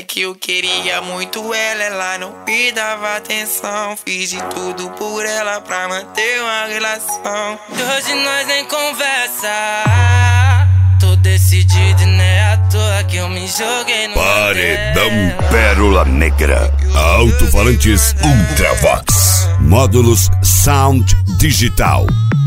É que eu queria muito ela não me dava atenção. Fiz de tudo por ela pra manter uma relação. E hoje nós nem conversa. Tô decidido e não é à toa que eu me joguei no Paredão Pérola Negra. Alto-falantes Ultravox. Módulos Sound Digital.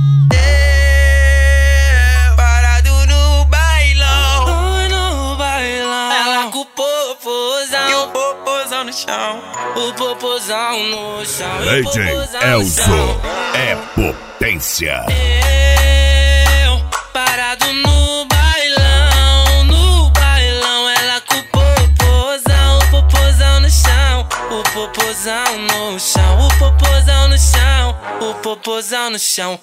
Parado no bailão. No bailão. Ela com o popozão. E o popozão no chão. O popozão no chão. DJ Elzo é potência. Eu parado no bailão. No bailão. Ela com o popozão no chão. O popozão no chão. O popozão no chão. O popozão no chão.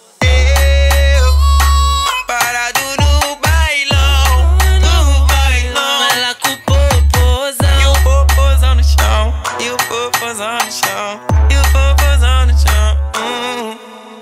Parado no bailão. No bailão. Ela com o popozão. E o popozão no chão. E o popozão no chão. E o popozão no chão.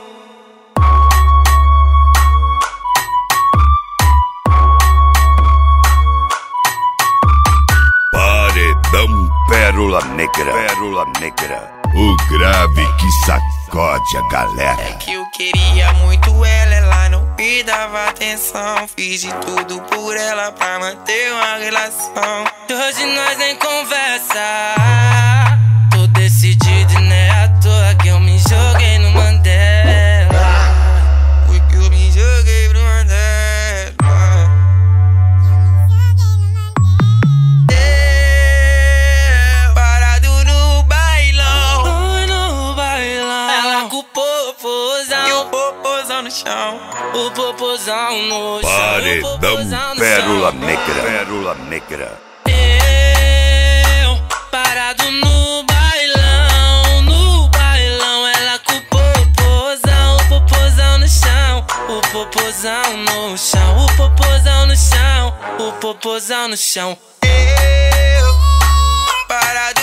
Paredão Pérola Negra. Pérola Negra. O grave que sacode a galera. É que eu queria muito ela não me dava atenção. Fiz de tudo por ela pra manter uma relação. E hoje nós nem conversa. Tô decidido e não é à toa que eu me joguei no Mandela. Foi que eu me joguei pro Mandela. Parado no bailão. No bailão. Ela com o popozão. E o popozão no chão. O popozão no chão. Paredão Pérola Negra. Pérola Negra. Eu parado no bailão. No bailão. Ela com o popozão no chão. O popozão no chão. O popozão no chão. O popozão no chão. Parado